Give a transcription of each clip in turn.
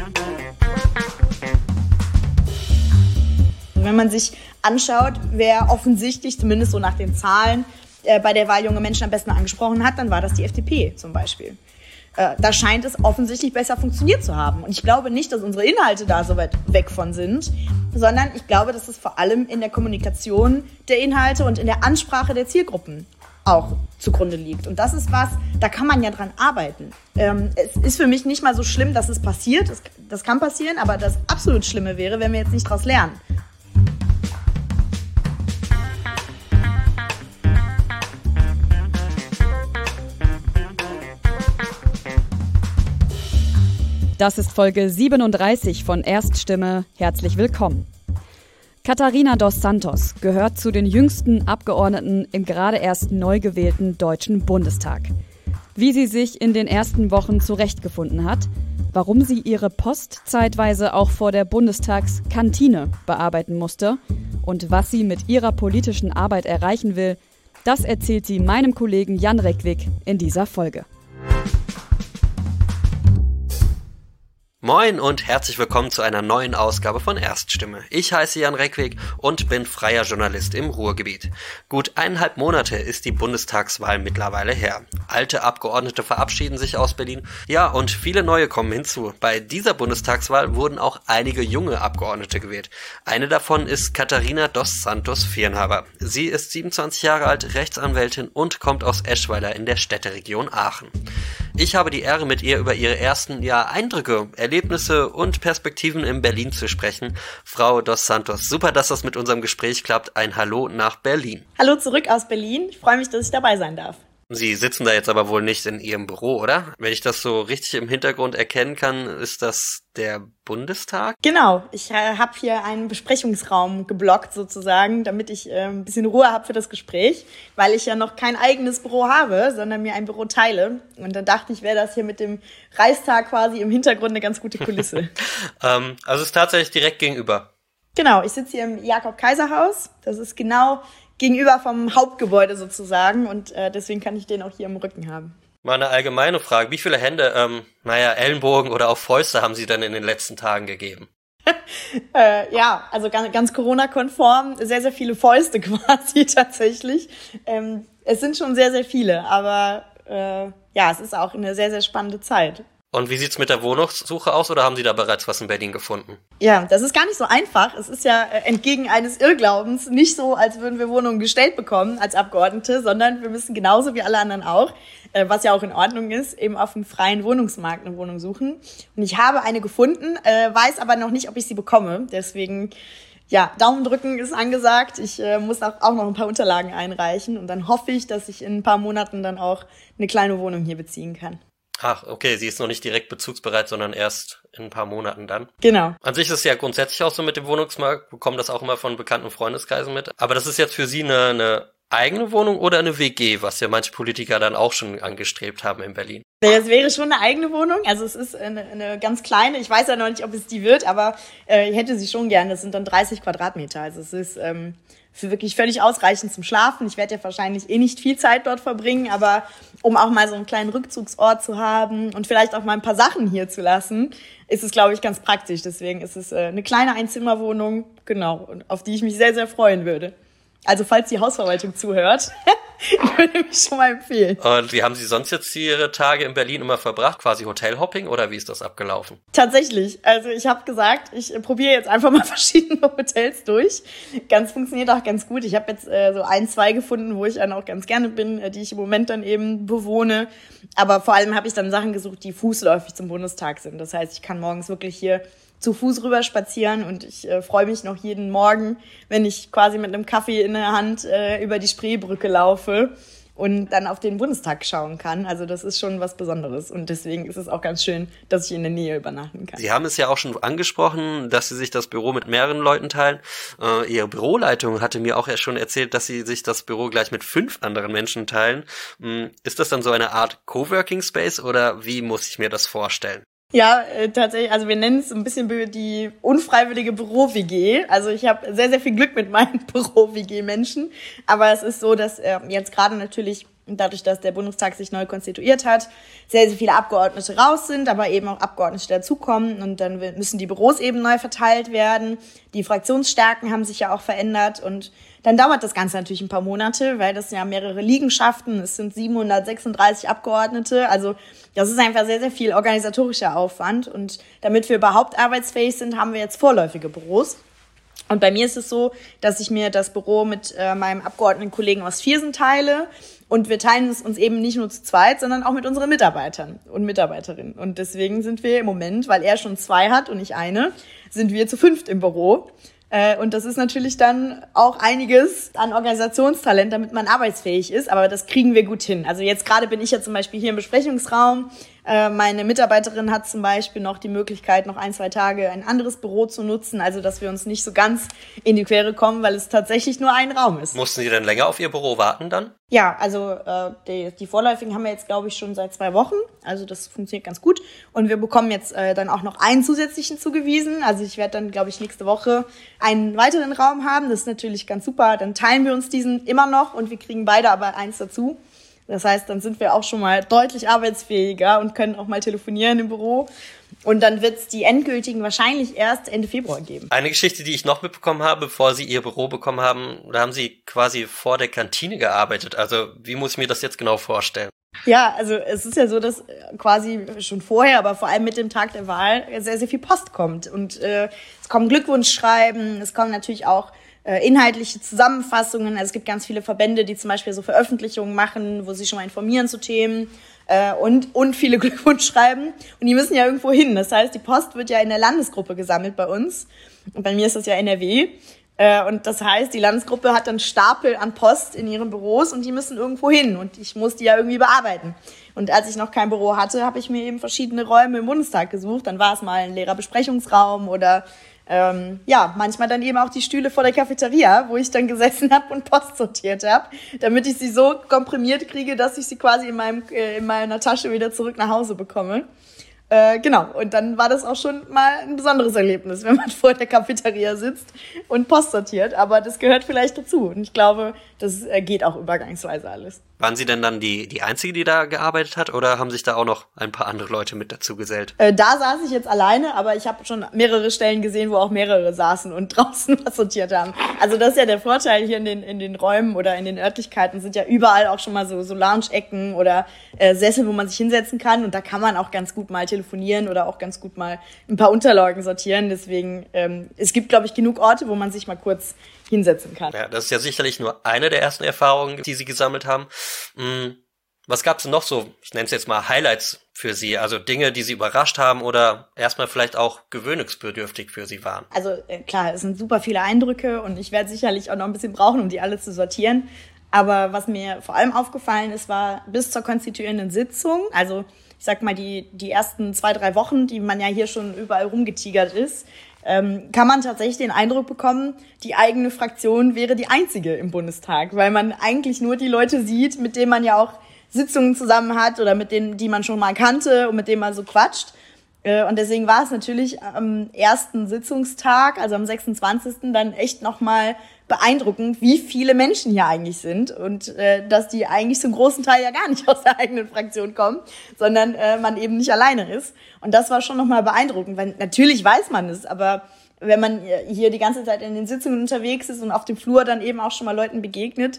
Wenn man sich anschaut, wer offensichtlich, zumindest so nach den Zahlen, bei der Wahl junge Menschen am besten angesprochen hat, dann war das die FDP zum Beispiel. Da scheint es offensichtlich besser funktioniert zu haben. Und ich glaube nicht, dass unsere Inhalte da so weit weg von sind, sondern ich glaube, dass es vor allem in der Kommunikation der Inhalte und in der Ansprache der Zielgruppen auch zugrunde liegt. Und das ist was, da kann man ja dran arbeiten. Es ist für mich nicht mal so schlimm, dass es passiert. Das kann passieren, aber das absolut Schlimme wäre, wenn wir jetzt nicht daraus lernen. Das ist Folge 37 von Erststimme. Herzlich willkommen. Catarina dos Santos gehört zu den jüngsten Abgeordneten im gerade erst neu gewählten Deutschen Bundestag. Wie sie sich in den ersten Wochen zurechtgefunden hat, warum sie ihre Post zeitweise auch vor der Bundestagskantine bearbeiten musste und was sie mit ihrer politischen Arbeit erreichen will, das erzählt sie meinem Kollegen Jan Reckwig in dieser Folge. Moin und herzlich willkommen zu einer neuen Ausgabe von Erststimme. Ich heiße Jan Reckwig und bin freier Journalist im Ruhrgebiet. Gut 1,5 Monate ist die Bundestagswahl mittlerweile her. Alte Abgeordnete verabschieden sich aus Berlin. Ja, und viele neue kommen hinzu. Bei dieser Bundestagswahl wurden auch einige junge Abgeordnete gewählt. Eine davon ist Catarina dos Santos Viernhaber. Sie ist 27 Jahre alt, Rechtsanwältin und kommt aus Eschweiler in der Städteregion Aachen. Ich habe die Ehre, mit ihr über ihre ersten Eindrücke, Erlebnisse und Perspektiven in Berlin zu sprechen. Frau dos Santos, super, dass das mit unserem Gespräch klappt. Ein Hallo nach Berlin. Hallo zurück aus Berlin. Ich freue mich, dass ich dabei sein darf. Sie sitzen da jetzt aber wohl nicht in Ihrem Büro, oder? Wenn ich das so richtig im Hintergrund erkennen kann, ist das der Bundestag? Genau, ich habe hier einen Besprechungsraum geblockt sozusagen, damit ich ein bisschen Ruhe habe für das Gespräch, weil ich ja noch kein eigenes Büro habe, sondern mir ein Büro teile. Und dann dachte ich, wäre das hier mit dem Reichstag quasi im Hintergrund eine ganz gute Kulisse. Also es ist tatsächlich direkt gegenüber? Genau, ich sitze hier im Jakob-Kaiser-Haus. Das ist genau gegenüber vom Hauptgebäude sozusagen und deswegen kann ich den auch hier im Rücken haben. Mal eine allgemeine Frage. Wie viele Hände, Ellenbogen oder auch Fäuste haben Sie denn in den letzten Tagen gegeben? Also ganz Corona-konform, sehr, sehr viele Fäuste quasi tatsächlich. Es sind schon sehr, sehr viele, aber es ist auch eine sehr, sehr spannende Zeit. Und wie sieht's mit der Wohnungssuche aus oder haben Sie da bereits was in Berlin gefunden? Ja, das ist gar nicht so einfach. Es ist ja entgegen eines Irrglaubens nicht so, als würden wir Wohnungen gestellt bekommen als Abgeordnete, sondern wir müssen genauso wie alle anderen auch, was ja auch in Ordnung ist, eben auf dem freien Wohnungsmarkt eine Wohnung suchen. Und ich habe eine gefunden, weiß aber noch nicht, ob ich sie bekomme. Deswegen, Daumen drücken ist angesagt. Ich muss auch noch ein paar Unterlagen einreichen und dann hoffe ich, dass ich in ein paar Monaten dann auch eine kleine Wohnung hier beziehen kann. Ach, okay, sie ist noch nicht direkt bezugsbereit, sondern erst in ein paar Monaten dann. Genau. An sich ist es ja grundsätzlich auch so mit dem Wohnungsmarkt, bekommen das auch immer von bekannten Freundeskreisen mit. Aber das ist jetzt für Sie eine eigene Wohnung oder eine WG, was ja manche Politiker dann auch schon angestrebt haben in Berlin? Das wäre schon eine eigene Wohnung, also es ist eine ganz kleine, ich weiß ja noch nicht, ob es die wird, aber ich hätte sie schon gern, das sind dann 30 Quadratmeter, also es ist für wirklich völlig ausreichend zum Schlafen. Ich werde ja wahrscheinlich nicht viel Zeit dort verbringen, aber um auch mal so einen kleinen Rückzugsort zu haben und vielleicht auch mal ein paar Sachen hier zu lassen, ist es, glaube ich, ganz praktisch. Deswegen ist es eine kleine Einzimmerwohnung, genau, auf die ich mich sehr, sehr freuen würde. Also falls die Hausverwaltung zuhört, würde mich schon mal empfehlen. Und wie haben Sie sonst jetzt Ihre Tage in Berlin immer verbracht? Quasi Hotelhopping oder wie ist das abgelaufen? Tatsächlich. Also ich habe gesagt, ich probiere jetzt einfach mal verschiedene Hotels durch. Funktioniert auch ganz gut. Ich habe jetzt so 1, 2 gefunden, wo ich dann auch ganz gerne bin, die ich im Moment dann eben bewohne. Aber vor allem habe ich dann Sachen gesucht, die fußläufig zum Bundestag sind. Das heißt, ich kann morgens wirklich hier zu Fuß rüber spazieren und ich freue mich noch jeden Morgen, wenn ich quasi mit einem Kaffee in der Hand über die Spreebrücke laufe und dann auf den Bundestag schauen kann. Also das ist schon was Besonderes und deswegen ist es auch ganz schön, dass ich in der Nähe übernachten kann. Sie haben es ja auch schon angesprochen, dass Sie sich das Büro mit mehreren Leuten teilen. Ihre Büroleitung hatte mir auch schon erzählt, dass Sie sich das Büro gleich mit 5 anderen Menschen teilen. Ist das dann so eine Art Coworking Space oder wie muss ich mir das vorstellen? Ja, tatsächlich, also wir nennen es ein bisschen die unfreiwillige Büro-WG. Also ich habe sehr, sehr viel Glück mit meinen Büro-WG-Menschen. Aber es ist so, dass jetzt gerade natürlich Und dadurch, dass der Bundestag sich neu konstituiert hat, sehr, sehr viele Abgeordnete raus sind, aber eben auch Abgeordnete dazukommen. Und dann müssen die Büros eben neu verteilt werden. Die Fraktionsstärken haben sich ja auch verändert. Und dann dauert das Ganze natürlich ein paar Monate, weil das ja mehrere Liegenschaften, es sind 736 Abgeordnete. Also das ist einfach sehr, sehr viel organisatorischer Aufwand. Und damit wir überhaupt arbeitsfähig sind, haben wir jetzt vorläufige Büros. Und bei mir ist es so, dass ich mir das Büro mit meinem Abgeordnetenkollegen aus Viersen teile. Und wir teilen es uns eben nicht nur zu zweit, sondern auch mit unseren Mitarbeitern und Mitarbeiterinnen. Und deswegen sind wir im Moment, weil er schon 2 hat und ich eine, sind wir zu 5 im Büro. Und das ist natürlich dann auch einiges an Organisationstalent, damit man arbeitsfähig ist. Aber das kriegen wir gut hin. Also jetzt gerade bin ich ja zum Beispiel hier im Besprechungsraum. Meine Mitarbeiterin hat zum Beispiel noch die Möglichkeit, noch 1-2 Tage ein anderes Büro zu nutzen. Also dass wir uns nicht so ganz in die Quere kommen, weil es tatsächlich nur ein Raum ist. Mussten Sie denn länger auf Ihr Büro warten dann? Ja, also die Vorläufigen haben wir jetzt, glaube ich, schon seit 2 Wochen. Also das funktioniert ganz gut. Und wir bekommen jetzt dann auch noch einen zusätzlichen zugewiesen. Also ich werde dann, glaube ich, nächste Woche einen weiteren Raum haben. Das ist natürlich ganz super. Dann teilen wir uns diesen immer noch und wir kriegen beide aber eins dazu. Das heißt, dann sind wir auch schon mal deutlich arbeitsfähiger und können auch mal telefonieren im Büro. Und dann wird es die endgültigen wahrscheinlich erst Ende Februar geben. Eine Geschichte, die ich noch mitbekommen habe, bevor Sie Ihr Büro bekommen haben, da haben Sie quasi vor der Kantine gearbeitet. Also wie muss ich mir das jetzt genau vorstellen? Ja, also es ist ja so, dass quasi schon vorher, aber vor allem mit dem Tag der Wahl sehr, sehr viel Post kommt. Und es kommen Glückwunschschreiben, es kommen natürlich auch inhaltliche Zusammenfassungen. Also es gibt ganz viele Verbände, die zum Beispiel so Veröffentlichungen machen, wo sie schon mal informieren zu Themen und viele Glückwunschschreiben. Und die müssen ja irgendwo hin. Das heißt, die Post wird ja in der Landesgruppe gesammelt bei uns. Und bei mir ist das ja NRW. Und das heißt, die Landesgruppe hat dann Stapel an Post in ihren Büros und die müssen irgendwo hin. Und ich muss die ja irgendwie bearbeiten. Und als ich noch kein Büro hatte, habe ich mir eben verschiedene Räume im Bundestag gesucht. Dann war es mal ein leerer Besprechungsraum oder manchmal dann eben auch die Stühle vor der Cafeteria, wo ich dann gesessen habe und Post sortiert habe, damit ich sie so komprimiert kriege, dass ich sie quasi in meiner Tasche wieder zurück nach Hause bekomme. Genau, und dann war das auch schon mal ein besonderes Erlebnis, wenn man vor der Cafeteria sitzt und Post sortiert, aber das gehört vielleicht dazu und ich glaube, das geht auch übergangsweise alles. Waren Sie denn dann die Einzige, die da gearbeitet hat oder haben sich da auch noch ein paar andere Leute mit dazu gesellt? Da saß ich jetzt alleine, aber ich habe schon mehrere Stellen gesehen, wo auch mehrere saßen und draußen was sortiert haben. Also das ist ja der Vorteil hier in den Räumen oder in den Örtlichkeiten, sind ja überall auch schon mal so Lounge-Ecken oder Sessel, wo man sich hinsetzen kann und da kann man auch ganz gut mal telefonieren oder auch ganz gut mal ein paar Unterlagen sortieren. Deswegen, es gibt, glaube ich, genug Orte, wo man sich mal kurz hinsetzen kann. Ja, das ist ja sicherlich nur eine der ersten Erfahrungen, die Sie gesammelt haben. Was gab es denn noch so, ich nenne es jetzt mal Highlights für Sie, also Dinge, die Sie überrascht haben oder erstmal vielleicht auch gewöhnungsbedürftig für Sie waren? Also klar, es sind super viele Eindrücke und ich werde sicherlich auch noch ein bisschen brauchen, um die alle zu sortieren. Aber was mir vor allem aufgefallen ist, war bis zur konstituierenden Sitzung, also ich sag mal die ersten 2-3 Wochen, die man ja hier schon überall rumgetigert ist, kann man tatsächlich den Eindruck bekommen, die eigene Fraktion wäre die einzige im Bundestag, weil man eigentlich nur die Leute sieht, mit denen man ja auch Sitzungen zusammen hat oder mit denen, die man schon mal kannte und mit denen man so quatscht. Und deswegen war es natürlich am ersten Sitzungstag, also am 26. dann echt nochmal beeindruckend, wie viele Menschen hier eigentlich sind und dass die eigentlich zum großen Teil ja gar nicht aus der eigenen Fraktion kommen, sondern man eben nicht alleine ist. Und das war schon nochmal beeindruckend, weil natürlich weiß man es, aber wenn man hier die ganze Zeit in den Sitzungen unterwegs ist und auf dem Flur dann eben auch schon mal Leuten begegnet,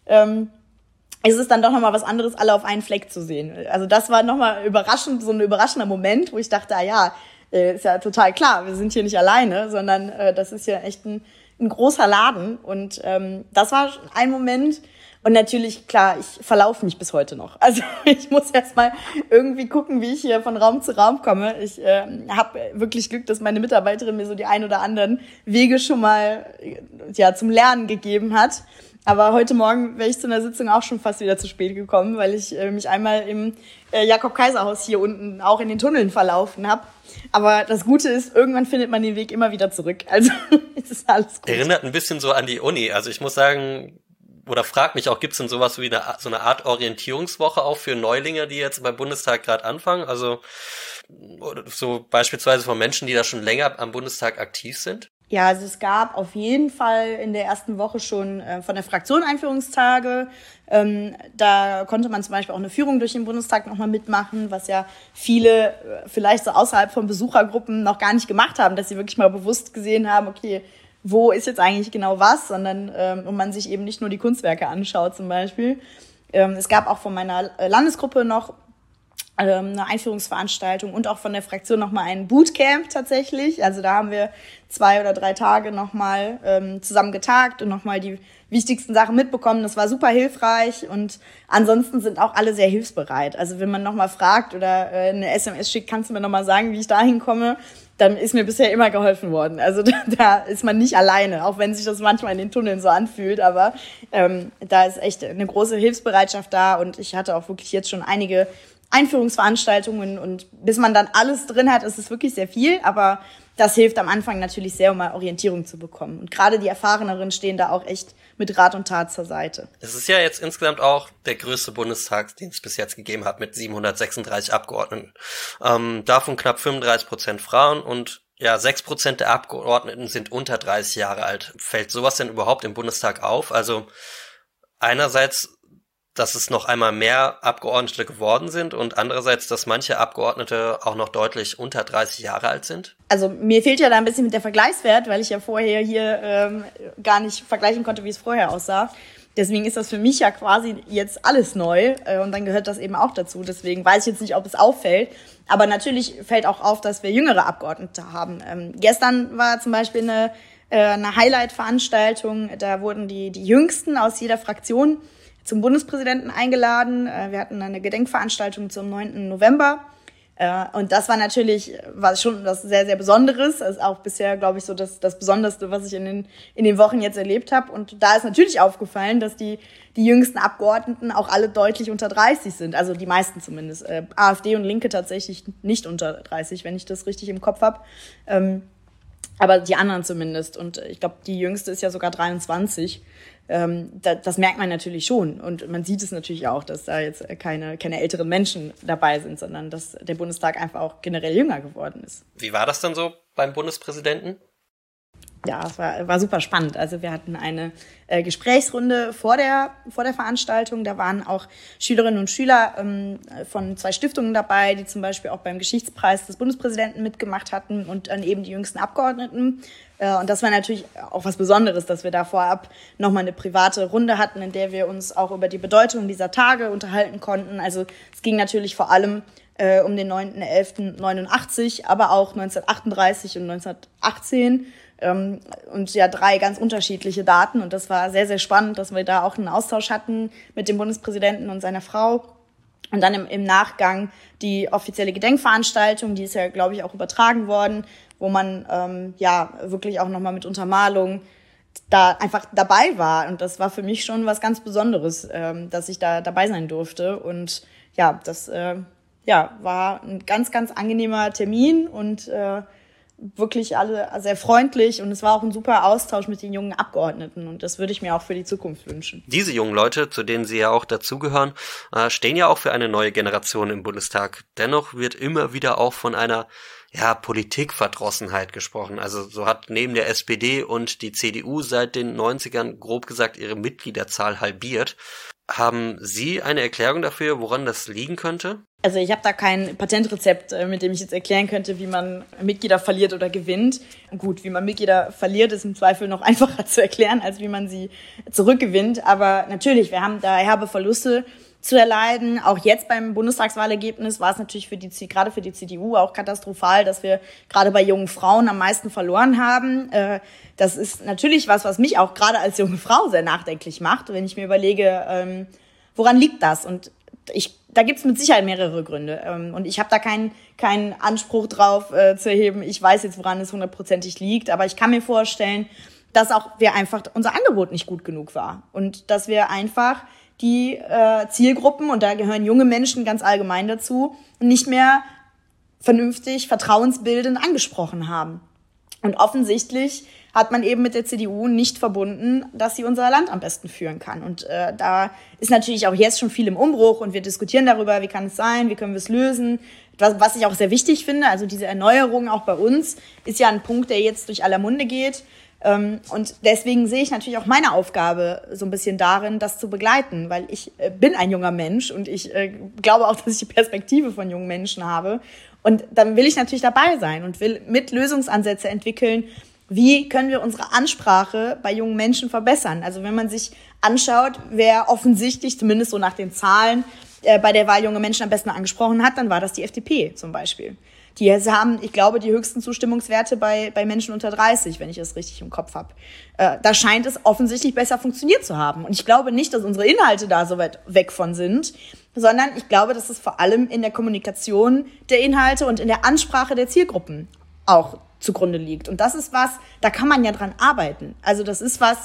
ist es dann doch nochmal was anderes, alle auf einen Fleck zu sehen. Also das war nochmal überraschend, so ein überraschender Moment, wo ich dachte, ist ja total klar, wir sind hier nicht alleine, sondern das ist ja echt ein großer Laden. Und das war ein Moment. Und natürlich, klar, ich verlaufe mich bis heute noch. Also ich muss erst mal irgendwie gucken, wie ich hier von Raum zu Raum komme. Ich habe wirklich Glück, dass meine Mitarbeiterin mir so die ein oder anderen Wege schon mal zum Lernen gegeben hat. Aber heute Morgen wäre ich zu einer Sitzung auch schon fast wieder zu spät gekommen, weil ich mich einmal im Jakob-Kaiser-Haus hier unten auch in den Tunneln verlaufen habe. Aber das Gute ist, irgendwann findet man den Weg immer wieder zurück. Also es ist alles gut. Erinnert ein bisschen so an die Uni. Also ich muss sagen, oder frag mich auch, gibt's denn sowas wie so eine Art Orientierungswoche auch für Neulinge, die jetzt beim Bundestag gerade anfangen? Also so beispielsweise von Menschen, die da schon länger am Bundestag aktiv sind? Ja, also es gab auf jeden Fall in der ersten Woche schon von der Fraktion Einführungstage. Da konnte man zum Beispiel auch eine Führung durch den Bundestag nochmal mitmachen, was ja viele vielleicht so außerhalb von Besuchergruppen noch gar nicht gemacht haben, dass sie wirklich mal bewusst gesehen haben, okay, wo ist jetzt eigentlich genau was, sondern und man sich eben nicht nur die Kunstwerke anschaut zum Beispiel. Es gab auch von meiner Landesgruppe noch eine Einführungsveranstaltung und auch von der Fraktion nochmal ein Bootcamp tatsächlich. Also da haben wir 2 oder 3 Tage nochmal zusammen getagt und nochmal die wichtigsten Sachen mitbekommen. Das war super hilfreich und ansonsten sind auch alle sehr hilfsbereit. Also wenn man nochmal fragt oder eine SMS schickt, kannst du mir nochmal sagen, wie ich da hinkomme, dann ist mir bisher immer geholfen worden. Also da ist man nicht alleine, auch wenn sich das manchmal in den Tunneln so anfühlt. Aber da ist echt eine große Hilfsbereitschaft da und ich hatte auch wirklich jetzt schon einige Einführungsveranstaltungen und bis man dann alles drin hat, ist es wirklich sehr viel, aber das hilft am Anfang natürlich sehr, um mal Orientierung zu bekommen. Und gerade die Erfahreneren stehen da auch echt mit Rat und Tat zur Seite. Es ist ja jetzt insgesamt auch der größte Bundestag, den es bis jetzt gegeben hat, mit 736 Abgeordneten. Davon knapp 35% Frauen und ja, 6% der Abgeordneten sind unter 30 Jahre alt. Fällt sowas denn überhaupt im Bundestag auf? Also einerseits, dass es noch einmal mehr Abgeordnete geworden sind und andererseits, dass manche Abgeordnete auch noch deutlich unter 30 Jahre alt sind? Also mir fehlt ja da ein bisschen mit der Vergleichswert, weil ich ja vorher hier gar nicht vergleichen konnte, wie es vorher aussah. Deswegen ist das für mich ja quasi jetzt alles neu und dann gehört das eben auch dazu. Deswegen weiß ich jetzt nicht, ob es auffällt. Aber natürlich fällt auch auf, dass wir jüngere Abgeordnete haben. Gestern war zum Beispiel eine Highlight-Veranstaltung. Da wurden die Jüngsten aus jeder Fraktion zum Bundespräsidenten eingeladen. Wir hatten eine Gedenkveranstaltung zum 9. November. Und das war natürlich schon was sehr, sehr Besonderes. Das ist auch bisher, glaube ich, so das Besonderste, was ich in den Wochen jetzt erlebt habe. Und da ist natürlich aufgefallen, dass die jüngsten Abgeordneten auch alle deutlich unter 30 sind. Also die meisten zumindest. AfD und Linke tatsächlich nicht unter 30, wenn ich das richtig im Kopf habe. Aber die anderen zumindest. Und ich glaube, die jüngste ist ja sogar 23. Das merkt man natürlich schon. Und man sieht es natürlich auch, dass da jetzt keine älteren Menschen dabei sind, sondern dass der Bundestag einfach auch generell jünger geworden ist. Wie war das dann so beim Bundespräsidenten? Ja, es war super spannend. Also wir hatten eine Gesprächsrunde vor der Veranstaltung. Da waren auch Schülerinnen und Schüler von 2 Stiftungen dabei, die zum Beispiel auch beim Geschichtspreis des Bundespräsidenten mitgemacht hatten und dann eben die jüngsten Abgeordneten. Und das war natürlich auch was Besonderes, dass wir da vorab nochmal eine private Runde hatten, in der wir uns auch über die Bedeutung dieser Tage unterhalten konnten. Also es ging natürlich vor allem um den 9.11.89, aber auch 1938 und 1918. Und ja, 3 ganz unterschiedliche Daten. Und das war sehr, sehr spannend, dass wir da auch einen Austausch hatten mit dem Bundespräsidenten und seiner Frau. Und dann im Nachgang die offizielle Gedenkveranstaltung, die ist ja, glaube ich, auch übertragen worden, wo man wirklich auch nochmal mit Untermalung da einfach dabei war. Und das war für mich schon was ganz Besonderes, dass ich da dabei sein durfte. Und ja, das war ein ganz, ganz angenehmer Termin und wirklich alle sehr freundlich und es war auch ein super Austausch mit den jungen Abgeordneten und das würde ich mir auch für die Zukunft wünschen. Diese jungen Leute, zu denen Sie ja auch dazugehören, stehen ja auch für eine neue Generation im Bundestag. Dennoch wird immer wieder auch von einer Politikverdrossenheit gesprochen. Also so hat neben der SPD und die CDU seit den 90ern grob gesagt ihre Mitgliederzahl halbiert. Haben Sie eine Erklärung dafür, woran das liegen könnte? Also ich habe da kein Patentrezept, mit dem ich jetzt erklären könnte, wie man Mitglieder verliert oder gewinnt. Gut, wie man Mitglieder verliert, ist im Zweifel noch einfacher zu erklären, als wie man sie zurückgewinnt. Aber natürlich, wir haben da herbe Verluste zu erleiden. Auch jetzt beim Bundestagswahlergebnis war es natürlich gerade für die CDU auch katastrophal, dass wir gerade bei jungen Frauen am meisten verloren haben. Das ist natürlich was mich auch gerade als junge Frau sehr nachdenklich macht, wenn ich mir überlege, woran liegt das? Und da gibt es mit Sicherheit mehrere Gründe. Und ich habe da keinen Anspruch drauf zu erheben. Ich weiß jetzt, woran es 100%ig liegt. Aber ich kann mir vorstellen, dass auch unser Angebot nicht gut genug war. Und dass wir einfach die Zielgruppen, und da gehören junge Menschen ganz allgemein dazu, nicht mehr vernünftig, vertrauensbildend angesprochen haben. Und offensichtlich hat man eben mit der CDU nicht verbunden, dass sie unser Land am besten führen kann. Und da ist natürlich auch jetzt schon viel im Umbruch und wir diskutieren darüber, wie kann es sein, wie können wir es lösen. Was ich auch sehr wichtig finde, also diese Erneuerung auch bei uns, ist ja ein Punkt, der jetzt durch aller Munde geht. Und deswegen sehe ich natürlich auch meine Aufgabe so ein bisschen darin, das zu begleiten, weil ich bin ein junger Mensch und ich glaube auch, dass ich die Perspektive von jungen Menschen habe. Und dann will ich natürlich dabei sein und will mit Lösungsansätze entwickeln, wie können wir unsere Ansprache bei jungen Menschen verbessern. Also wenn man sich anschaut, wer offensichtlich, zumindest so nach den Zahlen, bei der Wahl junge Menschen am besten angesprochen hat, dann war das die FDP zum Beispiel. Die haben, ich glaube, die höchsten Zustimmungswerte bei Menschen unter 30, wenn ich das richtig im Kopf habe. Da scheint es offensichtlich besser funktioniert zu haben. Und ich glaube nicht, dass unsere Inhalte da so weit weg von sind, sondern ich glaube, dass es vor allem in der Kommunikation der Inhalte und in der Ansprache der Zielgruppen auch zugrunde liegt. Und das ist was, da kann man ja dran arbeiten. Also das ist was,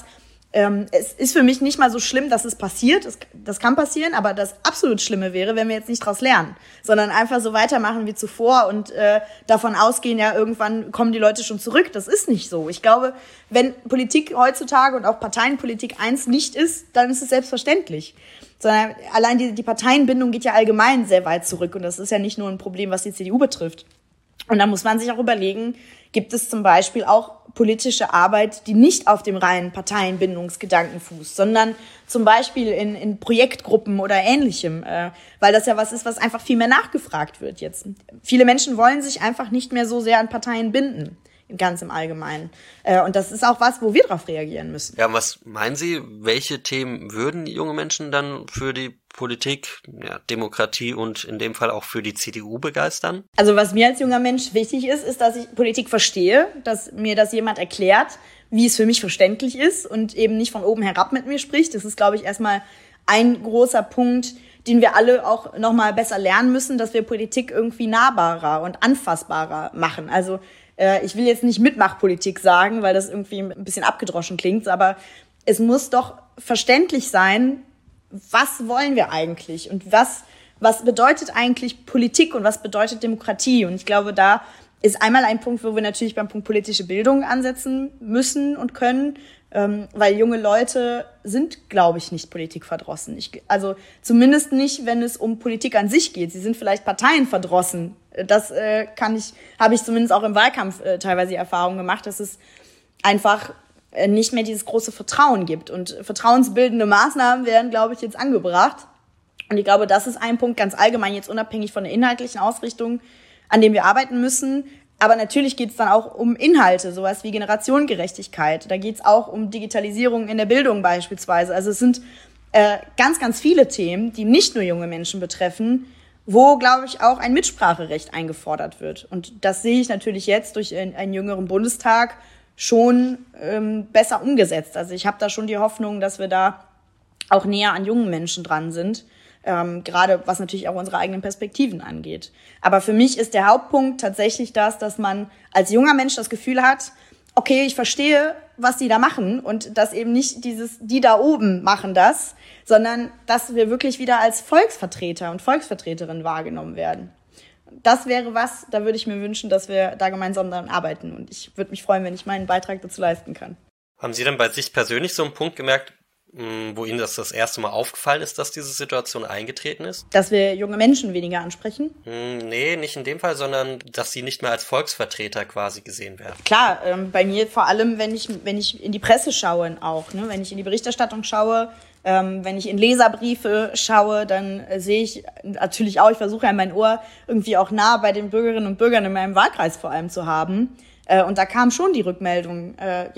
es ist für mich nicht mal so schlimm, dass es passiert. Das kann passieren, aber das absolut Schlimme wäre, wenn wir jetzt nicht daraus lernen, sondern einfach so weitermachen wie zuvor und davon ausgehen, ja, irgendwann kommen die Leute schon zurück. Das ist nicht so. Ich glaube, wenn Politik heutzutage und auch Parteienpolitik eins nicht ist, dann ist es selbstverständlich. Sondern allein die Parteienbindung geht ja allgemein sehr weit zurück und das ist ja nicht nur ein Problem, was die CDU betrifft. Und da muss man sich auch überlegen, gibt es zum Beispiel auch politische Arbeit, die nicht auf dem reinen Parteienbindungsgedanken fußt, sondern zum Beispiel in Projektgruppen oder Ähnlichem, weil das ja was ist, was einfach viel mehr nachgefragt wird jetzt. Viele Menschen wollen sich einfach nicht mehr so sehr an Parteien binden, ganz im Allgemeinen. Und das ist auch was, wo wir darauf reagieren müssen. Ja, was meinen Sie, welche Themen würden junge Menschen dann für die Politik, ja, Demokratie und in dem Fall auch für die CDU begeistern? Also was mir als junger Mensch wichtig ist, dass ich Politik verstehe, dass mir das jemand erklärt, wie es für mich verständlich ist und eben nicht von oben herab mit mir spricht. Das ist, glaube ich, erstmal ein großer Punkt, den wir alle auch nochmal besser lernen müssen, dass wir Politik irgendwie nahbarer und anfassbarer machen. Also ich will jetzt nicht Mitmachpolitik sagen, weil das irgendwie ein bisschen abgedroschen klingt, aber es muss doch verständlich sein, was wollen wir eigentlich und was bedeutet eigentlich Politik und was bedeutet Demokratie? Und ich glaube, da ist einmal ein Punkt, wo wir natürlich beim Punkt politische Bildung ansetzen müssen und können, weil junge Leute sind, glaube ich, nicht politikverdrossen. Also zumindest nicht, wenn es um Politik an sich geht. Sie sind vielleicht parteienverdrossen. Das habe ich zumindest auch im Wahlkampf teilweise die Erfahrung gemacht, dass es einfach nicht mehr dieses große Vertrauen gibt. Und vertrauensbildende Maßnahmen werden, glaube ich, jetzt angebracht. Und ich glaube, das ist ein Punkt ganz allgemein, jetzt unabhängig von der inhaltlichen Ausrichtung, an dem wir arbeiten müssen. Aber natürlich geht es dann auch um Inhalte, sowas wie Generationengerechtigkeit. Da geht es auch um Digitalisierung in der Bildung beispielsweise. Also es sind ganz, ganz viele Themen, die nicht nur junge Menschen betreffen, wo, glaube ich, auch ein Mitspracherecht eingefordert wird. Und das sehe ich natürlich jetzt durch einen jüngeren Bundestag schon besser umgesetzt. Also ich habe da schon die Hoffnung, dass wir da auch näher an jungen Menschen dran sind, gerade was natürlich auch unsere eigenen Perspektiven angeht. Aber für mich ist der Hauptpunkt tatsächlich das, dass man als junger Mensch das Gefühl hat, okay, ich verstehe, was die da machen und dass eben nicht die da oben machen das, sondern dass wir wirklich wieder als Volksvertreter und Volksvertreterinnen wahrgenommen werden. Das wäre was, da würde ich mir wünschen, dass wir da gemeinsam daran arbeiten. Und ich würde mich freuen, wenn ich meinen Beitrag dazu leisten kann. Haben Sie denn bei sich persönlich so einen Punkt gemerkt, wo Ihnen das erste Mal aufgefallen ist, dass diese Situation eingetreten ist? Dass wir junge Menschen weniger ansprechen? Nee, nicht in dem Fall, sondern dass sie nicht mehr als Volksvertreter quasi gesehen werden. Klar, bei mir vor allem, wenn ich in die Presse schaue auch, ne? Wenn ich in die Berichterstattung schaue, wenn ich in Leserbriefe schaue, dann sehe ich natürlich auch, ich versuche ja mein Ohr irgendwie auch nah bei den Bürgerinnen und Bürgern in meinem Wahlkreis vor allem zu haben. Und da kam schon die Rückmeldung,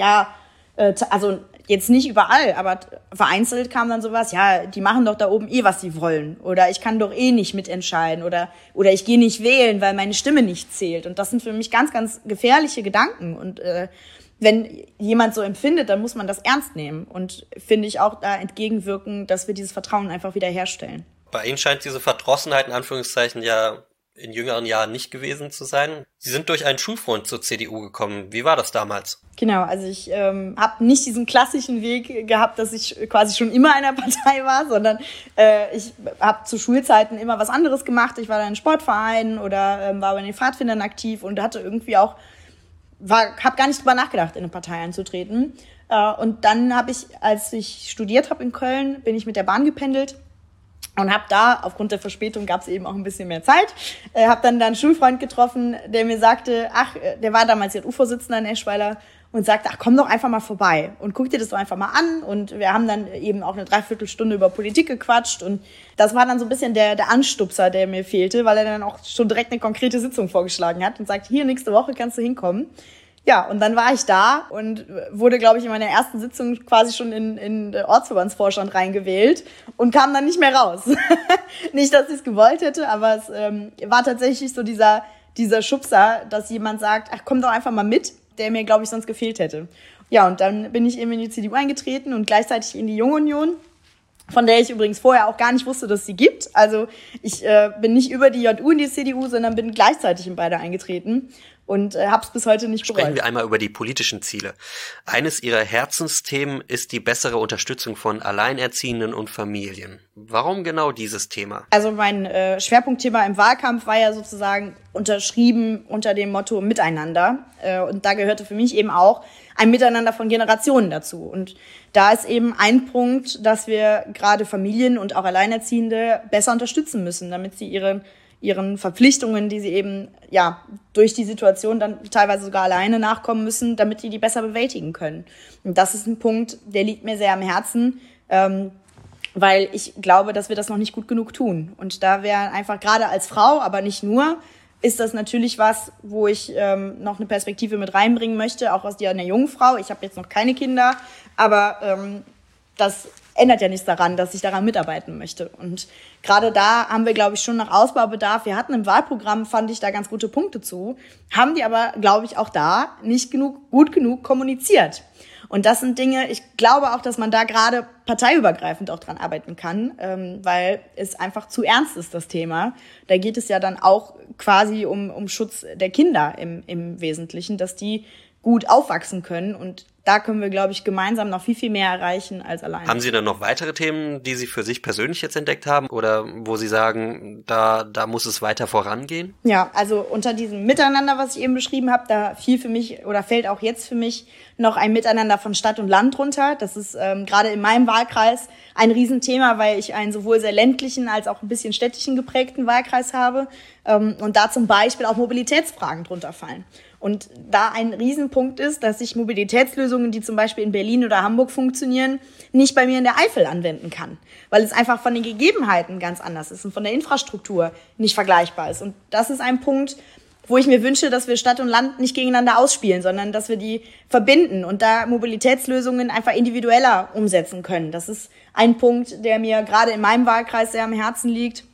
also jetzt nicht überall, aber vereinzelt kam dann sowas, ja, die machen doch da oben was sie wollen. Oder ich kann doch nicht mitentscheiden. Oder ich gehe nicht wählen, weil meine Stimme nicht zählt. Und das sind für mich ganz, ganz gefährliche Gedanken. Und wenn jemand so empfindet, dann muss man das ernst nehmen. Und finde ich auch da entgegenwirken, dass wir dieses Vertrauen einfach wieder herstellen. Bei Ihnen scheint diese Verdrossenheit in Anführungszeichen ja in jüngeren Jahren nicht gewesen zu sein. Sie sind durch einen Schulfreund zur CDU gekommen. Wie war das damals? Genau, also ich habe nicht diesen klassischen Weg gehabt, dass ich quasi schon immer in der Partei war, sondern ich habe zu Schulzeiten immer was anderes gemacht. Ich war da in Sportvereinen oder war bei den Pfadfindern aktiv und hatte irgendwie auch habe gar nicht drüber nachgedacht, in eine Partei einzutreten. Und dann habe ich, als ich studiert habe in Köln, bin ich mit der Bahn gependelt und habe da, aufgrund der Verspätung gab es eben auch ein bisschen mehr Zeit, habe dann da einen Schulfreund getroffen, der mir sagte, der war damals JU-Vorsitzender in Eschweiler, und sagte, komm doch einfach mal vorbei und guck dir das doch einfach mal an. Und wir haben dann eben auch eine Dreiviertelstunde über Politik gequatscht. Und das war dann so ein bisschen der Anstupser, der mir fehlte, weil er dann auch schon direkt eine konkrete Sitzung vorgeschlagen hat und sagte, hier, nächste Woche kannst du hinkommen. Ja, und dann war ich da und wurde, glaube ich, in meiner ersten Sitzung quasi schon in Ortsverbandsvorstand reingewählt und kam dann nicht mehr raus. Nicht, dass ich es gewollt hätte, aber es war tatsächlich so dieser Schubser, dass jemand sagt, komm doch einfach mal mit, der mir, glaube ich, sonst gefehlt hätte. Ja, und dann bin ich eben in die CDU eingetreten und gleichzeitig in die Junge Union, von der ich übrigens vorher auch gar nicht wusste, dass es sie gibt. Also ich bin nicht über die JU in die CDU, sondern bin gleichzeitig in beide eingetreten und habe es bis heute nicht bereut. Sprechen wir einmal über die politischen Ziele. Eines ihrer Herzensthemen ist die bessere Unterstützung von Alleinerziehenden und Familien. Warum genau dieses Thema? Also mein Schwerpunktthema im Wahlkampf war ja sozusagen unterschrieben unter dem Motto Miteinander. Und da gehörte für mich eben auch ein Miteinander von Generationen dazu. Und da ist eben ein Punkt, dass wir gerade Familien und auch Alleinerziehende besser unterstützen müssen, damit sie ihren Verpflichtungen, die sie eben durch die Situation dann teilweise sogar alleine nachkommen müssen, damit die besser bewältigen können. Und das ist ein Punkt, der liegt mir sehr am Herzen, weil ich glaube, dass wir das noch nicht gut genug tun. Und da wäre einfach gerade als Frau, aber nicht nur, ist das natürlich was, wo ich noch eine Perspektive mit reinbringen möchte, auch aus einer jungen Frau. Ich habe jetzt noch keine Kinder, aber das ändert ja nichts daran, dass ich daran mitarbeiten möchte. Und gerade da haben wir, glaube ich, schon noch Ausbaubedarf. Wir hatten im Wahlprogramm, fand ich, da ganz gute Punkte zu, haben die aber, glaube ich, auch da nicht gut genug kommuniziert. Und das sind Dinge, ich glaube auch, dass man da gerade parteiübergreifend auch dran arbeiten kann, weil es einfach zu ernst ist, das Thema. Da geht es ja dann auch quasi um Schutz der Kinder im Wesentlichen, dass die gut aufwachsen können. Und da können wir, glaube ich, gemeinsam noch viel, viel mehr erreichen als alleine. Haben Sie dann noch weitere Themen, die Sie für sich persönlich jetzt entdeckt haben oder wo Sie sagen, da muss es weiter vorangehen? Ja, also unter diesem Miteinander, was ich eben beschrieben habe, da fiel für mich oder fällt auch jetzt für mich noch ein Miteinander von Stadt und Land drunter. Das ist gerade in meinem Wahlkreis ein Riesenthema, weil ich einen sowohl sehr ländlichen als auch ein bisschen städtischen geprägten Wahlkreis habe und da zum Beispiel auch Mobilitätsfragen drunter fallen. Und da ein Riesenpunkt ist, dass ich Mobilitätslösungen, die zum Beispiel in Berlin oder Hamburg funktionieren, nicht bei mir in der Eifel anwenden kann, weil es einfach von den Gegebenheiten ganz anders ist und von der Infrastruktur nicht vergleichbar ist. Und das ist ein Punkt, wo ich mir wünsche, dass wir Stadt und Land nicht gegeneinander ausspielen, sondern dass wir die verbinden und da Mobilitätslösungen einfach individueller umsetzen können. Das ist ein Punkt, der mir gerade in meinem Wahlkreis sehr am Herzen liegt,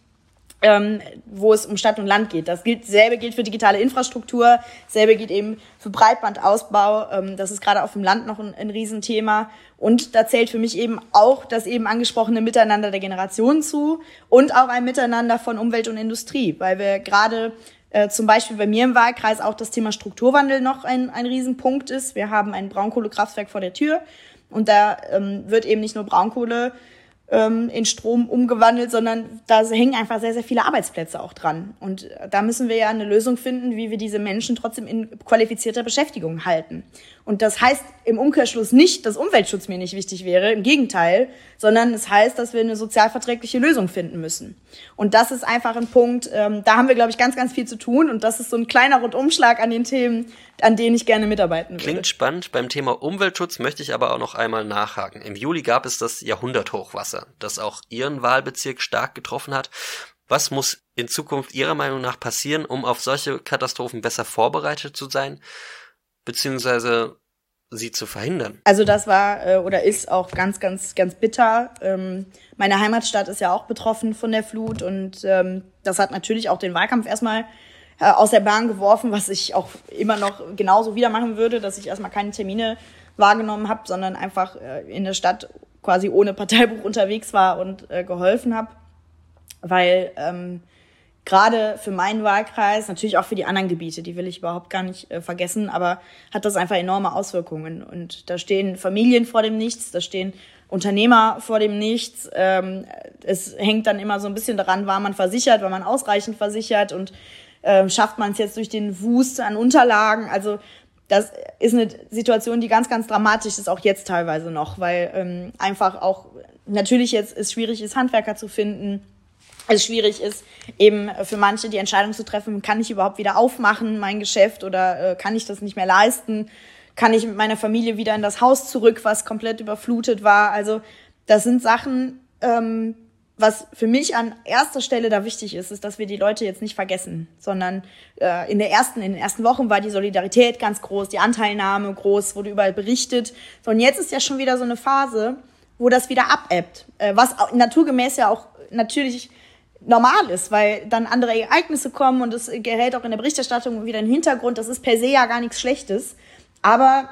wo es um Stadt und Land geht. Dasselbe gilt für digitale Infrastruktur, dasselbe gilt eben für Breitbandausbau. Das ist gerade auf dem Land noch ein Riesenthema. Und da zählt für mich eben auch das eben angesprochene Miteinander der Generationen zu und auch ein Miteinander von Umwelt und Industrie, weil wir gerade zum Beispiel bei mir im Wahlkreis auch das Thema Strukturwandel noch ein Riesenpunkt ist. Wir haben ein Braunkohlekraftwerk vor der Tür und da wird eben nicht nur Braunkohle in Strom umgewandelt, sondern da hängen einfach sehr, sehr viele Arbeitsplätze auch dran. Und da müssen wir ja eine Lösung finden, wie wir diese Menschen trotzdem in qualifizierter Beschäftigung halten. Und das heißt im Umkehrschluss nicht, dass Umweltschutz mir nicht wichtig wäre, im Gegenteil, sondern es heißt, dass wir eine sozialverträgliche Lösung finden müssen. Und das ist einfach ein Punkt, da haben wir, glaube ich, ganz, ganz viel zu tun. Und das ist so ein kleiner Rundumschlag an den Themen, an denen ich gerne mitarbeiten würde. Klingt spannend. Beim Thema Umweltschutz möchte ich aber auch noch einmal nachhaken. Im Juli gab es das Jahrhunderthochwasser, das auch Ihren Wahlbezirk stark getroffen hat. Was muss in Zukunft Ihrer Meinung nach passieren, um auf solche Katastrophen besser vorbereitet zu sein, beziehungsweise sie zu verhindern? Also das war oder ist auch ganz, ganz, ganz bitter. Meine Heimatstadt ist ja auch betroffen von der Flut und das hat natürlich auch den Wahlkampf erstmal aus der Bahn geworfen, was ich auch immer noch genauso wieder machen würde, dass ich erstmal keine Termine wahrgenommen habe, sondern einfach in der Stadt quasi ohne Parteibuch unterwegs war und geholfen habe, weil gerade für meinen Wahlkreis, natürlich auch für die anderen Gebiete, die will ich überhaupt gar nicht vergessen, aber hat das einfach enorme Auswirkungen. Und da stehen Familien vor dem Nichts, da stehen Unternehmer vor dem Nichts. Es hängt dann immer so ein bisschen daran, war man versichert, war man ausreichend versichert und schafft man es jetzt durch den Wust an Unterlagen. Also das ist eine Situation, die ganz, ganz dramatisch ist, auch jetzt teilweise noch, weil einfach auch natürlich jetzt es schwierig ist, Handwerker zu finden. Es schwierig ist, eben für manche die Entscheidung zu treffen, kann ich überhaupt wieder aufmachen, mein Geschäft, oder kann ich das nicht mehr leisten? Kann ich mit meiner Familie wieder in das Haus zurück, was komplett überflutet war? Also das sind Sachen, was für mich an erster Stelle da wichtig ist, dass wir die Leute jetzt nicht vergessen, sondern in den ersten Wochen war die Solidarität ganz groß, die Anteilnahme groß, wurde überall berichtet. So, und jetzt ist ja schon wieder so eine Phase, wo das wieder abebbt, was naturgemäß ja auch natürlich normal ist, weil dann andere Ereignisse kommen und es gerät auch in der Berichterstattung wieder in den Hintergrund. Das ist per se ja gar nichts Schlechtes. Aber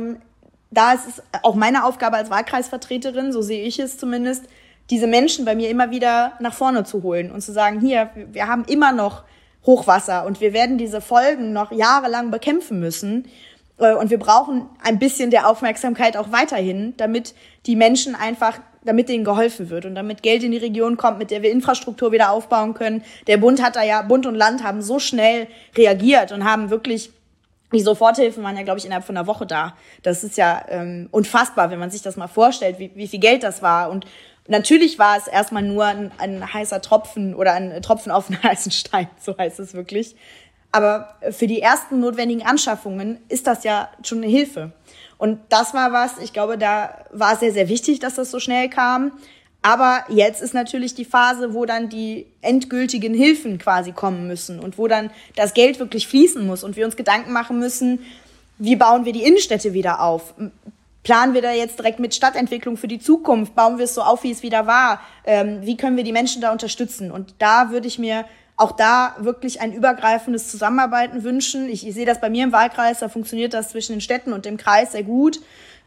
da ist es auch meine Aufgabe als Wahlkreisvertreterin, so sehe ich es zumindest, diese Menschen bei mir immer wieder nach vorne zu holen und zu sagen, hier, wir haben immer noch Hochwasser und wir werden diese Folgen noch jahrelang bekämpfen müssen. Und wir brauchen ein bisschen der Aufmerksamkeit auch weiterhin, damit die Menschen damit denen geholfen wird und damit Geld in die Region kommt, mit der wir Infrastruktur wieder aufbauen können. Der Bund und Land haben so schnell reagiert und haben wirklich, die Soforthilfen waren ja, glaube ich, innerhalb von einer Woche da. Das ist ja unfassbar, wenn man sich das mal vorstellt, wie viel Geld das war. Und natürlich war es erstmal nur ein heißer Tropfen oder ein Tropfen auf einen heißen Stein, so heißt es wirklich. Aber für die ersten notwendigen Anschaffungen ist das ja schon eine Hilfe. Und das war was, ich glaube, da war es sehr, sehr wichtig, dass das so schnell kam. Aber jetzt ist natürlich die Phase, wo dann die endgültigen Hilfen quasi kommen müssen und wo dann das Geld wirklich fließen muss und wir uns Gedanken machen müssen, wie bauen wir die Innenstädte wieder auf? Planen wir da jetzt direkt mit Stadtentwicklung für die Zukunft? Bauen wir es so auf, wie es wieder war? Wie können wir die Menschen da unterstützen? Und da würde ich mir auch da wirklich ein übergreifendes Zusammenarbeiten wünschen. Ich sehe das bei mir im Wahlkreis, da funktioniert das zwischen den Städten und dem Kreis sehr gut.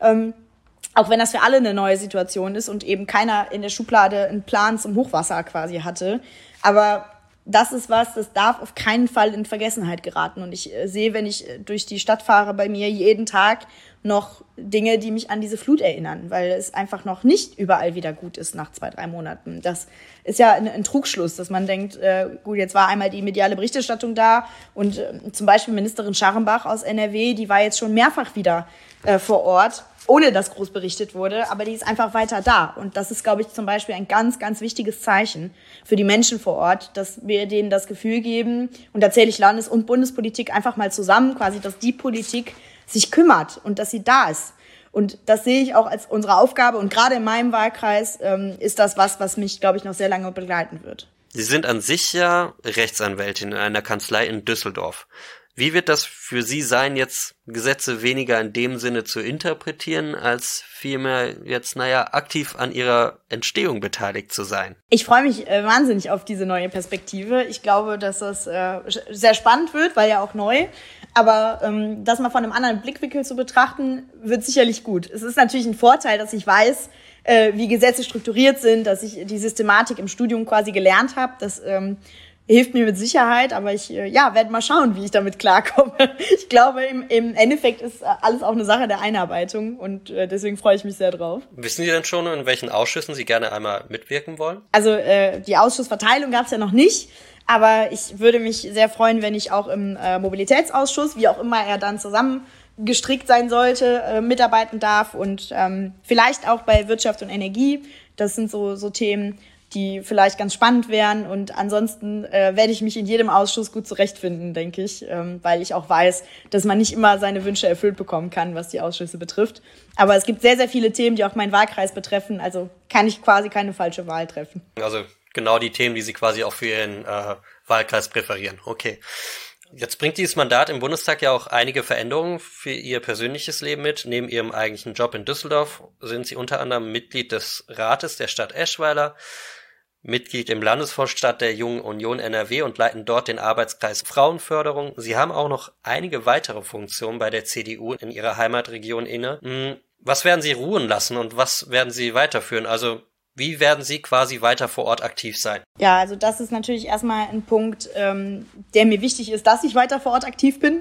Auch wenn das für alle eine neue Situation ist und eben keiner in der Schublade einen Plan zum Hochwasser quasi hatte. Aber das ist was, das darf auf keinen Fall in Vergessenheit geraten. Und ich sehe, wenn ich durch die Stadt fahre, bei mir jeden Tag noch Dinge, die mich an diese Flut erinnern, weil es einfach noch nicht überall wieder gut ist nach 2-3 Monaten. Das ist ja ein Trugschluss, dass man denkt, gut, jetzt war einmal die mediale Berichterstattung da und zum Beispiel Ministerin Scharrenbach aus NRW, die war jetzt schon mehrfach wieder vor Ort, ohne dass groß berichtet wurde, aber die ist einfach weiter da. Und das ist, glaube ich, zum Beispiel ein ganz, ganz wichtiges Zeichen für die Menschen vor Ort, dass wir denen das Gefühl geben, und da zähle ich Landes- und Bundespolitik einfach mal zusammen, quasi, dass die Politik sich kümmert und dass sie da ist. Und das sehe ich auch als unsere Aufgabe. Und gerade in meinem Wahlkreis ist das was mich, glaube ich, noch sehr lange begleiten wird. Sie sind an sich ja Rechtsanwältin in einer Kanzlei in Düsseldorf. Wie wird das für Sie sein, jetzt Gesetze weniger in dem Sinne zu interpretieren, als vielmehr jetzt, aktiv an ihrer Entstehung beteiligt zu sein? Ich freue mich wahnsinnig auf diese neue Perspektive. Ich glaube, dass das sehr spannend wird, weil ja auch neu. Aber das mal von einem anderen Blickwinkel zu betrachten, wird sicherlich gut. Es ist natürlich ein Vorteil, dass ich weiß, wie Gesetze strukturiert sind, dass ich die Systematik im Studium quasi gelernt habe. Das hilft mir mit Sicherheit, aber ich werde mal schauen, wie ich damit klarkomme. Ich glaube, im Endeffekt ist alles auch eine Sache der Einarbeitung und deswegen freue ich mich sehr drauf. Wissen Sie denn schon, in welchen Ausschüssen Sie gerne einmal mitwirken wollen? Also die Ausschussverteilung gab es ja noch nicht, aber ich würde mich sehr freuen, wenn ich auch im Mobilitätsausschuss, wie auch immer er dann zusammengestrickt sein sollte, mitarbeiten darf und vielleicht auch bei Wirtschaft und Energie. Das sind so Themen, die vielleicht ganz spannend wären. Und ansonsten werde ich mich in jedem Ausschuss gut zurechtfinden, denke ich, weil ich auch weiß, dass man nicht immer seine Wünsche erfüllt bekommen kann, was die Ausschüsse betrifft. Aber es gibt sehr, sehr viele Themen, die auch meinen Wahlkreis betreffen. Also kann ich quasi keine falsche Wahl treffen. Also genau die Themen, die Sie quasi auch für Ihren Wahlkreis präferieren. Okay. Jetzt bringt dieses Mandat im Bundestag ja auch einige Veränderungen für Ihr persönliches Leben mit. Neben Ihrem eigentlichen Job in Düsseldorf sind Sie unter anderem Mitglied des Rates der Stadt Eschweiler, Mitglied im Landesvorstand der Jungen Union NRW und leiten dort den Arbeitskreis Frauenförderung. Sie haben auch noch einige weitere Funktionen bei der CDU in Ihrer Heimatregion inne. Was werden Sie ruhen lassen und was werden Sie weiterführen? Also wie werden Sie quasi weiter vor Ort aktiv sein? Ja, also das ist natürlich erstmal ein Punkt, der mir wichtig ist, dass ich weiter vor Ort aktiv bin.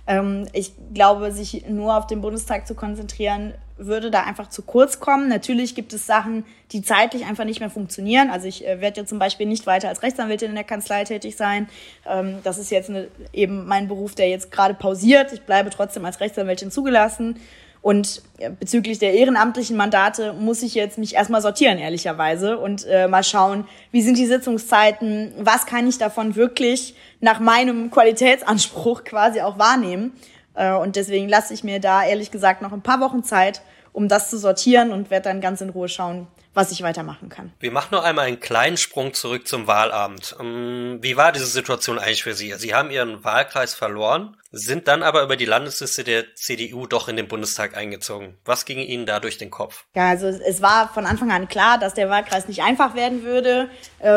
Ich glaube, sich nur auf den Bundestag zu konzentrieren, würde da einfach zu kurz kommen. Natürlich gibt es Sachen, die zeitlich einfach nicht mehr funktionieren. Also ich werde ja zum Beispiel nicht weiter als Rechtsanwältin in der Kanzlei tätig sein. Das ist jetzt eben mein Beruf, der jetzt gerade pausiert. Ich bleibe trotzdem als Rechtsanwältin zugelassen. Und bezüglich der ehrenamtlichen Mandate muss ich jetzt mich erstmal sortieren, ehrlicherweise, und mal schauen, wie sind die Sitzungszeiten, was kann ich davon wirklich nach meinem Qualitätsanspruch quasi auch wahrnehmen. Und deswegen lasse ich mir da ehrlich gesagt noch ein paar Wochen Zeit, um das zu sortieren und werde dann ganz in Ruhe schauen, was ich weitermachen kann. Wir machen noch einmal einen kleinen Sprung zurück zum Wahlabend. Wie war diese Situation eigentlich für Sie? Sie haben Ihren Wahlkreis verloren, sind dann aber über die Landesliste der CDU doch in den Bundestag eingezogen. Was ging Ihnen da durch den Kopf? Ja, also es war von Anfang an klar, dass der Wahlkreis nicht einfach werden würde.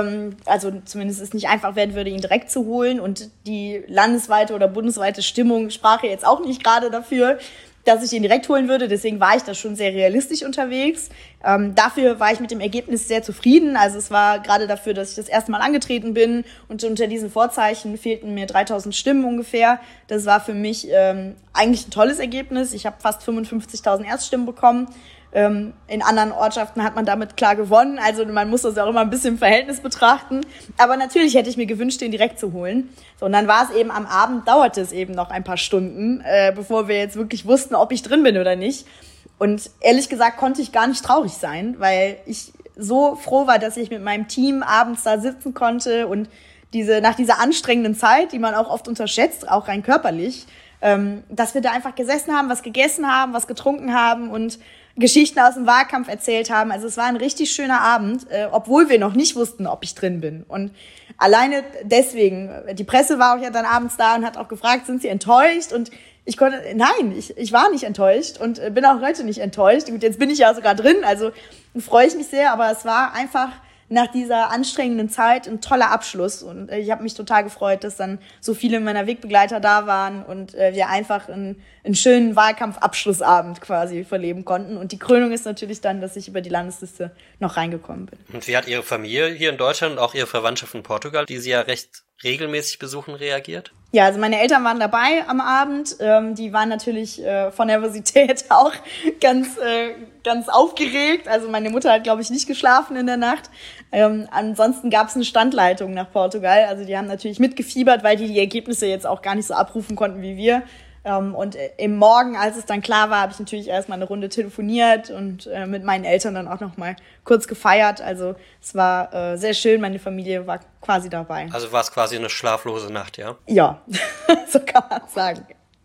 Also zumindest es nicht einfach werden würde, ihn direkt zu holen. Und die landesweite oder bundesweite Stimmung sprach jetzt auch nicht gerade dafür, dass ich ihn direkt holen würde. Deswegen war ich da schon sehr realistisch unterwegs. Dafür war ich mit dem Ergebnis sehr zufrieden. Also es war gerade dafür, dass ich das erste Mal angetreten bin und unter diesen Vorzeichen fehlten mir 3000 Stimmen ungefähr. Das war für mich eigentlich ein tolles Ergebnis. Ich habe fast 55.000 Erststimmen bekommen. In anderen Ortschaften hat man damit klar gewonnen. Also man muss das auch immer ein bisschen im Verhältnis betrachten. Aber natürlich hätte ich mir gewünscht, den direkt zu holen. So, und dann war es eben am Abend, dauerte es eben noch ein paar Stunden, bevor wir jetzt wirklich wussten, ob ich drin bin oder nicht. Und ehrlich gesagt konnte ich gar nicht traurig sein, weil ich so froh war, dass ich mit meinem Team abends da sitzen konnte und nach dieser anstrengenden Zeit, die man auch oft unterschätzt, auch rein körperlich, dass wir da einfach gesessen haben, was gegessen haben, was getrunken haben und Geschichten aus dem Wahlkampf erzählt haben. Also es war ein richtig schöner Abend, obwohl wir noch nicht wussten, ob ich drin bin. Und alleine deswegen, die Presse war auch ja dann abends da und hat auch gefragt, sind Sie enttäuscht? Und ich war nicht enttäuscht und bin auch heute nicht enttäuscht. Gut, jetzt bin ich ja sogar drin, also freue ich mich sehr, aber es war einfach nach dieser anstrengenden Zeit ein toller Abschluss und ich habe mich total gefreut, dass dann so viele meiner Wegbegleiter da waren und wir einfach einen schönen Wahlkampfabschlussabend quasi verleben konnten. Und die Krönung ist natürlich dann, dass ich über die Landesliste noch reingekommen bin. Und wie hat Ihre Familie hier in Deutschland und auch Ihre Verwandtschaft in Portugal, die Sie ja recht regelmäßig besuchen, reagiert? Ja, also meine Eltern waren dabei am Abend. Die waren natürlich von Nervosität auch ganz aufgeregt. Also meine Mutter hat, glaube ich, nicht geschlafen in der Nacht. Ansonsten gab es eine Standleitung nach Portugal. Also die haben natürlich mitgefiebert, weil die Ergebnisse jetzt auch gar nicht so abrufen konnten wie wir. Und im Morgen, als es dann klar war, habe ich natürlich erstmal eine Runde telefoniert und mit meinen Eltern dann auch noch mal kurz gefeiert. Also es war sehr schön, meine Familie war quasi dabei. Also war es quasi eine schlaflose Nacht, ja? Ja, so kann man sagen.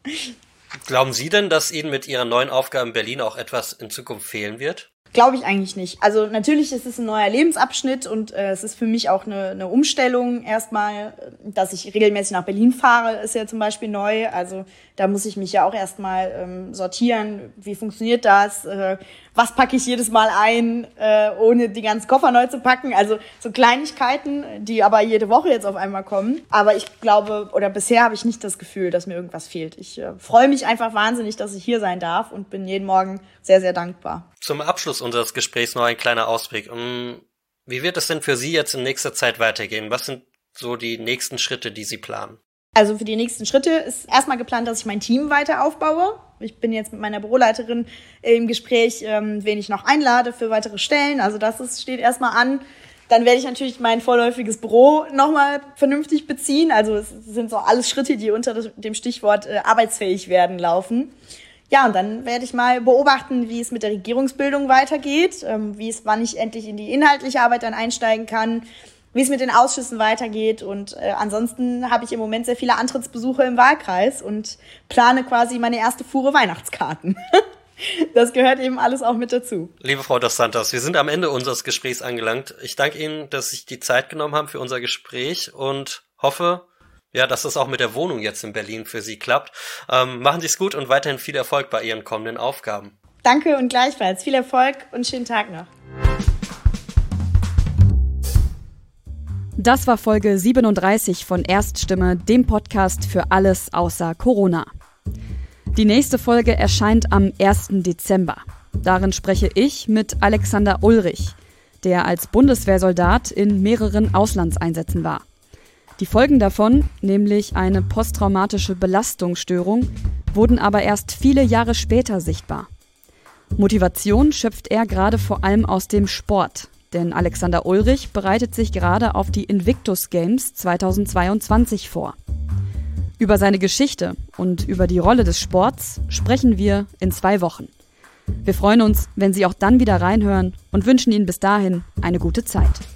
Glauben Sie denn, dass Ihnen mit Ihrer neuen Aufgabe in Berlin auch etwas in Zukunft fehlen wird? Glaube ich eigentlich nicht. Also natürlich ist es ein neuer Lebensabschnitt und es ist für mich auch eine Umstellung erstmal, dass ich regelmäßig nach Berlin fahre, ist ja zum Beispiel neu. Also da muss ich mich ja auch erstmal sortieren. Wie funktioniert das? Was packe ich jedes Mal ein, ohne die ganzen Koffer neu zu packen? Also so Kleinigkeiten, die aber jede Woche jetzt auf einmal kommen. Aber ich glaube, oder bisher habe ich nicht das Gefühl, dass mir irgendwas fehlt. Ich freue mich einfach wahnsinnig, dass ich hier sein darf und bin jeden Morgen sehr, sehr dankbar. Zum Abschluss unseres Gesprächs noch ein kleiner Ausblick. Wie wird es denn für Sie jetzt in nächster Zeit weitergehen? Was sind so die nächsten Schritte, die Sie planen? Also für die nächsten Schritte ist erstmal geplant, dass ich mein Team weiter aufbaue. Ich bin jetzt mit meiner Büroleiterin im Gespräch, wen ich noch einlade für weitere Stellen. Also steht erstmal an. Dann werde ich natürlich mein vorläufiges Büro nochmal vernünftig beziehen. Also es sind so alles Schritte, die unter dem Stichwort arbeitsfähig werden laufen. Ja, und dann werde ich mal beobachten, wie es mit der Regierungsbildung weitergeht, wann ich endlich in die inhaltliche Arbeit dann einsteigen kann, wie es mit den Ausschüssen weitergeht. Und ansonsten habe ich im Moment sehr viele Antrittsbesuche im Wahlkreis und plane quasi meine erste Fuhre Weihnachtskarten. Das gehört eben alles auch mit dazu. Liebe Frau dos Santos, wir sind am Ende unseres Gesprächs angelangt. Ich danke Ihnen, dass Sie sich die Zeit genommen haben für unser Gespräch und hoffe, dass es auch mit der Wohnung jetzt in Berlin für Sie klappt. Machen Sie es gut und weiterhin viel Erfolg bei Ihren kommenden Aufgaben. Danke und gleichfalls. Viel Erfolg und schönen Tag noch. Das war Folge 37 von Erststimme, dem Podcast für alles außer Corona. Die nächste Folge erscheint am 1. Dezember. Darin spreche ich mit Alexander Ulrich, der als Bundeswehrsoldat in mehreren Auslandseinsätzen war. Die Folgen davon, nämlich eine posttraumatische Belastungsstörung, wurden aber erst viele Jahre später sichtbar. Motivation schöpft er gerade vor allem aus dem Sport, denn Alexander Ulrich bereitet sich gerade auf die Invictus Games 2022 vor. Über seine Geschichte und über die Rolle des Sports sprechen wir in 2 Wochen. Wir freuen uns, wenn Sie auch dann wieder reinhören und wünschen Ihnen bis dahin eine gute Zeit.